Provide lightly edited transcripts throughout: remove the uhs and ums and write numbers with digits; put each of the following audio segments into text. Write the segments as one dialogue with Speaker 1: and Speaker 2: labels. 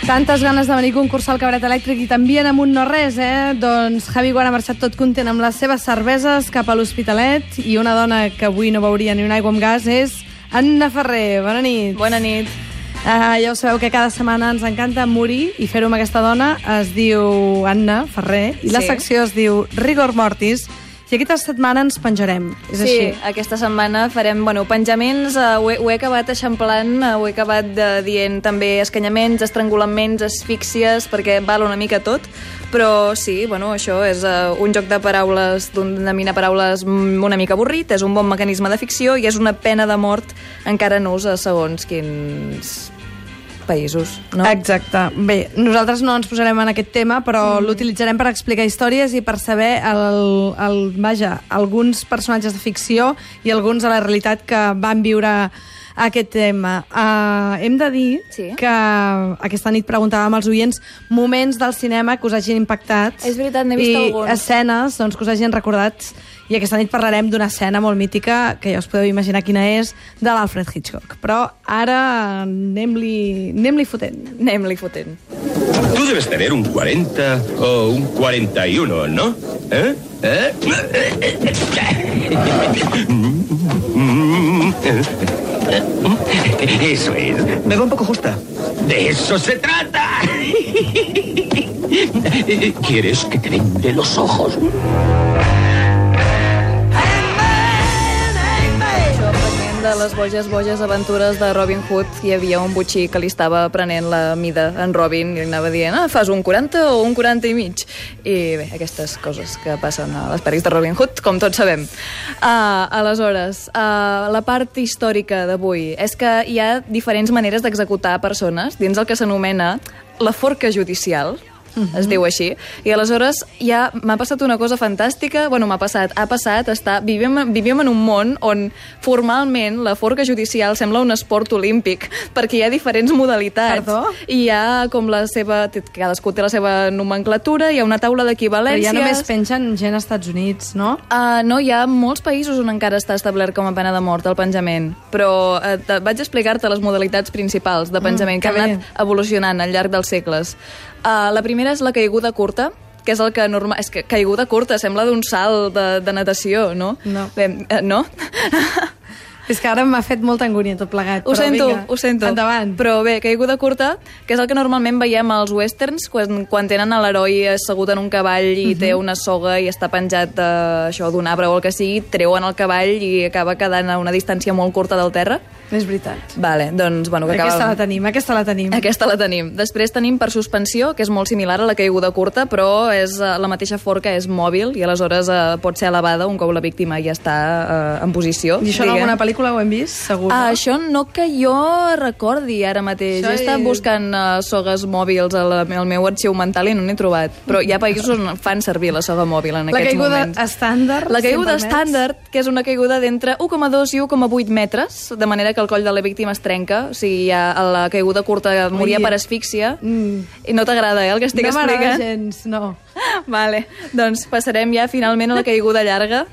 Speaker 1: Tantes ganes de venir a concursar al Cabaret Elèctric i t'envien amb un no res, Doncs Javi Guara ha marxat tot content amb les seves cerveses cap a l'Hospitalet i una dona que avui no beuria ni una aigua amb gas és Anna Ferrer. Bona nit.
Speaker 2: Bona nit.
Speaker 1: Ja ho sabeu que cada setmana ens encanta morir i fer-ho amb aquesta dona. Es diu Anna Ferrer i la secció es diu Rigor Mortis. I aquesta setmana ens penjarem, és així?
Speaker 2: Sí, aquesta setmana farem penjaments, ho he acabat eixamplant, ho he acabat dient també escanyaments, estrangulaments, asfíxies, perquè val una mica tot, però sí, això és un joc de paraules, d'una mina paraules una mica avorrit, és un bon mecanisme de ficció i és una pena de mort encara no a segons quins països, no?
Speaker 1: Exacte. Bé, nosaltres no ens posarem en aquest tema, però l'utilitzarem per explicar històries i per saber alguns personatges de ficció i alguns de la realitat que van viure aquest tema. Hem de dir que aquesta nit preguntàvem als oients moments del cinema que us hagin impactat.
Speaker 2: És veritat, n'he vist alguns.
Speaker 1: I escenes que us hagin recordat. I aquesta nit parlarem d'una escena molt mítica, que ja us podeu imaginar quina és, de l'Alfred Hitchcock. Però ara anem-li fotent.
Speaker 2: Anem-li fotent.
Speaker 3: Tú debes tener un 40 o un 41, ¿no? Eso es.
Speaker 4: Me va un poco justa.
Speaker 3: ¡De eso se trata! ¿Quieres que te vende los ojos?
Speaker 2: De les boges aventures de Robin Hood hi havia un botxí que li estava prenent la mida en Robin i li anava dient, fas un 40 o un 40 i mig? I bé, aquestes coses que passen a les pel·lis de Robin Hood, com tots sabem. Aleshores, la part històrica d'avui és que hi ha diferents maneres d'executar persones dins el que s'anomena la forca judicial, es diu així, i aleshores ja m'ha passat una cosa fantàstica, ha passat, vivíem en un món on formalment la forca judicial sembla un esport olímpic, perquè hi ha diferents modalitats.
Speaker 1: Perdó?
Speaker 2: I hi ha com cadascú té la seva nomenclatura, hi ha una taula d'equivalències.
Speaker 1: Però ja només pengen gent als Estats Units, no?
Speaker 2: No, hi ha molts països on encara està establert com a pena de mort el penjament, però vaig explicar-te les modalitats principals de penjament que han anat evolucionant al llarg dels segles. La primera és la caiguda curta, que és el que normal... És que caiguda curta sembla d'un salt de natació, no?
Speaker 1: No.
Speaker 2: Bé, no?
Speaker 1: És que ara m'ha fet molta angúnia tot plegat.
Speaker 2: Ho sento.
Speaker 1: Endavant.
Speaker 2: Però bé, caiguda curta, que és el que normalment veiem als westerns, quan tenen l'heroi assegut en un cavall i té una soga i està penjat d'un arbre o el que sigui, treuen el cavall i acaba quedant a una distància molt curta del terra.
Speaker 1: És veritat.
Speaker 2: Vale, doncs,
Speaker 1: Aquesta la tenim.
Speaker 2: Després tenim per suspensió, que és molt similar a la caiguda curta, però la mateixa forca és mòbil i aleshores pot ser elevada un cop la víctima ja està en posició.
Speaker 1: I això en alguna pel·lícula ho hem vist, segur?
Speaker 2: Això no que jo recordi ara mateix. He estat buscant sogues mòbils al meu arxiu mental i no n'he trobat. Però hi ha països on fan servir la soga mòbil en aquests moments.
Speaker 1: La
Speaker 2: caiguda estàndard, que és una caiguda d'entre 1,2 i 1,8 metres, de manera que el coll de la víctima es trenca. O sigui, la caiguda curta moria per asfíxia. I no t'agrada, el que estic explicant?
Speaker 1: No m'agrada gens, no.
Speaker 2: Vale, doncs passarem ja finalment a la caiguda llarga.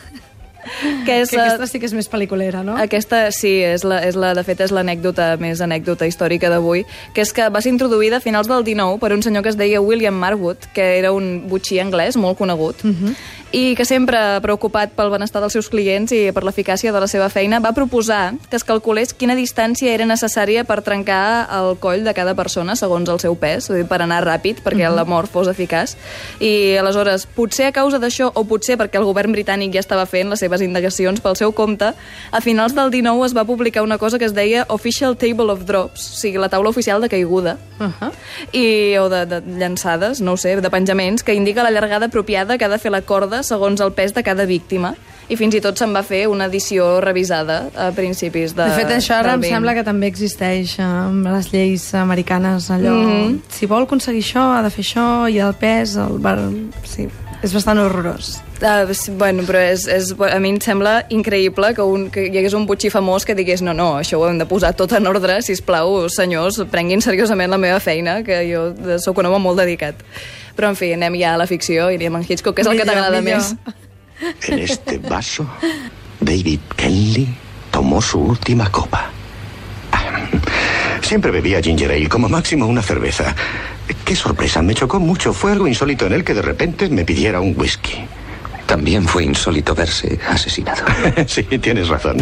Speaker 1: Que aquesta sí que és més pel·liculera, no?
Speaker 2: Aquesta sí, de fet és l'anècdota més anècdota històrica d'avui, que és que va ser introduïda a finals del 19 per un senyor que es deia William Marwood, que era un botxí anglès molt conegut, i que sempre preocupat pel benestar dels seus clients i per l'eficàcia de la seva feina, va proposar que es calculés quina distància era necessària per trencar el coll de cada persona segons el seu pes, és a dir, per anar ràpid, perquè la mort fos eficaç. I aleshores, potser a causa d'això, o potser perquè el govern britànic ja estava fent les seves indagacions pel seu compte, a finals del 19 es va publicar una cosa que es deia Official Table of Drops, o sigui, la taula oficial de caiguda, o de llançades, no ho sé, de penjaments, que indica la llargada apropiada que ha de fer la corda segons el pes de cada víctima, i fins i tot se'n va fer una edició revisada a principis de...
Speaker 1: De fet, això ara em sembla que també existeix amb les lleis americanes, allò... Si vol aconseguir això, ha de fer això, i el pes... Sí, és bastant horrorós.
Speaker 2: Però a mi em sembla increïble que hi hagués un botxí famós que digués no, això ho hem de posar tot en ordre, sisplau, senyors, prenguin seriosament la meva feina, que jo sóc un home molt dedicat. Però, en fi, anem ja a la ficció i anem en Hitchcock, que és el que t'agrada més.
Speaker 5: En este vaso, David Kenley tomó su última copa. Siempre bebía ginger ale, como máximo una cerveza. Qué sorpresa, me chocó mucho. Fue algo insólito en él que de repente me pidiera un whisky.
Speaker 4: También fue insólito verse asesinado.
Speaker 5: Sí, tienes razón.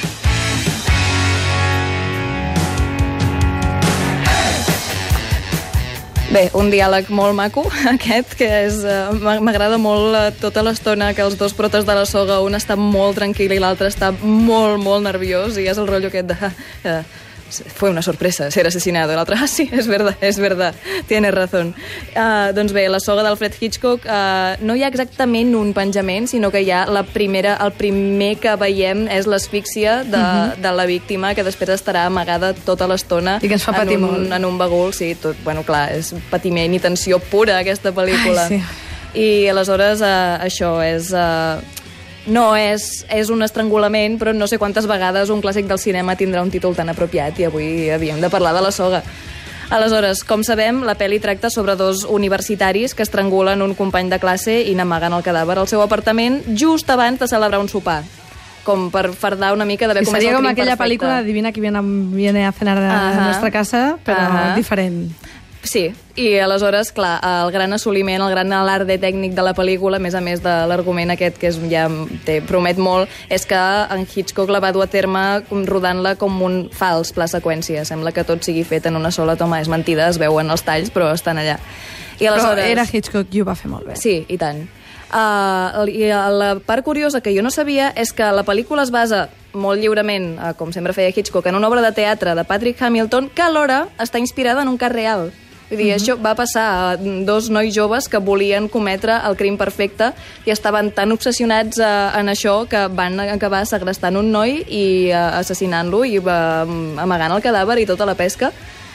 Speaker 2: Bé, un diàleg molt maco, aquest, que és... m'agrada molt tota l'estona que els dos protes de la soga, un està molt tranquil i l'altre està molt, molt nerviós, i és el rotllo aquest de... fue una sorpresa ser asesinado. L'altre, sí, és verdad, tienes razón. Doncs bé, la soga d'Alfred Hitchcock no hi ha exactament un penjament, sinó que hi ha el primer que veiem és l'asfíxia de la víctima, que després estarà amagada tota l'estona
Speaker 1: i que ens fa patir molt.
Speaker 2: En un bagul. Sí, tot, bueno, clar, és patiment i tensió pura, aquesta pel·lícula.
Speaker 1: Ai, sí.
Speaker 2: I aleshores això és... no és un estrangulament, però no sé quantes vegades un clàssic del cinema tindrà un títol tan apropiat, i avui havíem de parlar de la soga. Aleshores, com sabem, la pel·li tracta sobre dos universitaris que estrangulen un company de classe i n'amaguen el cadàver al seu apartament just abans de celebrar un sopar, com per fardar una mica d'haver comès el crim perfecte.
Speaker 1: Seria com aquella pel·lícula Adivina qui viene a cenar a nuestra casa, però diferent.
Speaker 2: Sí, i aleshores, clar, el gran assoliment, el gran alarde tècnic de la pel·lícula, a més de l'argument aquest, que ja promet molt, és que en Hitchcock la va dur a terme rodant-la com un fals pla seqüència. Sembla que tot sigui fet en una sola toma. És mentida, es veuen els talls, però estan allà. I aleshores...
Speaker 1: Però era Hitchcock i ho va fer molt bé.
Speaker 2: Sí, i tant. I la part curiosa que jo no sabia és que la pel·lícula es basa molt lliurement, com sempre feia Hitchcock, en una obra de teatre de Patrick Hamilton, que alhora està inspirada en un cas real. Vull dir, això va passar a dos nois joves que volien cometre el crim perfecte i estaven tan obsessionats en això que van acabar segrestant un noi i assassinant-lo i amagant el cadàver i tota la pesca.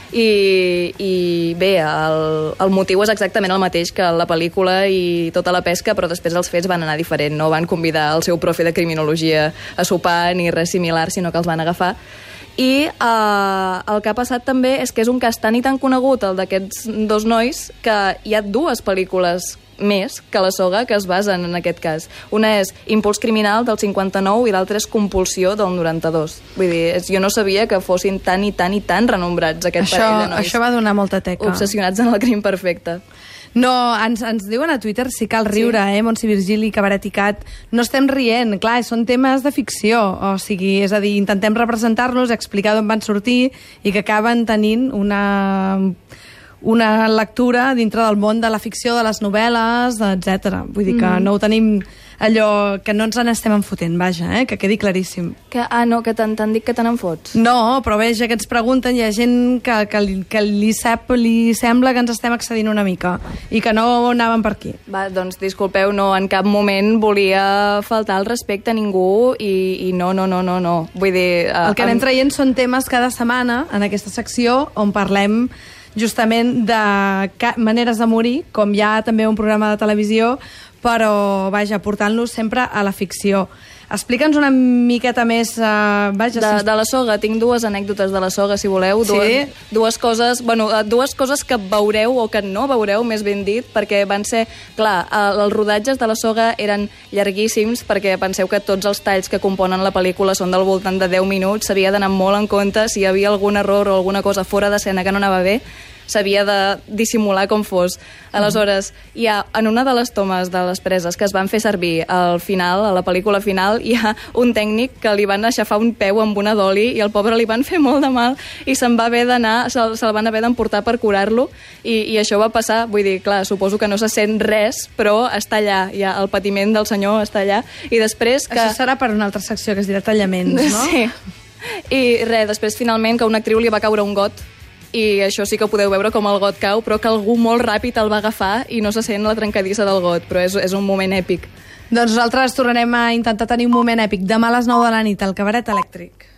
Speaker 2: I bé, el motiu és exactament el mateix que la pel·lícula i tota la pesca, però després els fets van anar diferent. No van convidar el seu profe de criminologia a sopar ni res similar, sinó que els van agafar. I el que ha passat també és que és un cas tan i tan conegut, el d'aquests dos nois, que hi ha dues pel·lícules més que la soga que es basen en aquest cas. Una és Impuls criminal del 59 i l'altra és Compulsió del 92. Vull dir, jo no sabia que fossin tan i tan i tan renombrats aquest parell de nois.
Speaker 1: Això va donar molta teca.
Speaker 2: Obsessionats en el crim perfecte.
Speaker 1: No, ens diuen a Twitter si cal riure, Montse Virgili, Cabaret i Cat. No estem rient, clar, són temes de ficció. O sigui, és a dir, intentem representar-los, explicar d'on van sortir i que acaben tenint una lectura dintre del món de la ficció, de les novel·les, etc. Vull dir que no ho tenim allò que no ens n'estem enfotent, vaja, que quedi claríssim.
Speaker 2: No, que t'han dit que te n'en fots.
Speaker 1: No, però bé, ja que ens pregunten, hi ha gent que li sembla que ens estem excedint una mica i que no anàvem per aquí.
Speaker 2: Va, doncs disculpeu, no, en cap moment volia faltar el respecte a ningú i no. Vull dir...
Speaker 1: El que anem traient són temes cada setmana en aquesta secció on parlem justament de maneres de morir, com hi ha també un programa de televisió, però, vaja, portant-los sempre a la ficció. Explica'ns una miqueta més...
Speaker 2: De la soga, tinc dues anècdotes de la soga, si voleu. Dues coses que veureu o que no veureu, més ben dit, perquè van ser... Clar, els rodatges de la soga eren llarguíssims, perquè penseu que tots els talls que componen la pel·lícula són del voltant de 10 minuts, s'havia d'anar molt en compte si hi havia algun error o alguna cosa fora d'escena que no anava bé, s'havia de dissimular com fos. Aleshores, en una de les tomes de les preses que es van fer servir al final, a la pel·lícula final, hi ha un tècnic que li van aixafar un peu amb una d'oli i al pobre li van fer molt de mal i se'l van haver d'emportar per curar-lo i això va passar. Vull dir, clar, suposo que no se sent res, però està allà, el patiment del senyor està allà. I després que...
Speaker 1: Això serà per una altra secció que es dirà tallaments, no?
Speaker 2: Sí. I res, després finalment que una actriu li va caure un got i això sí que ho podeu veure com el got cau, però que algú molt ràpid el va agafar i no se sent la trencadissa del got, però és un moment èpic.
Speaker 1: Doncs nosaltres tornarem a intentar tenir un moment èpic demà a les 9 de la nit al Cabaret Elèctric.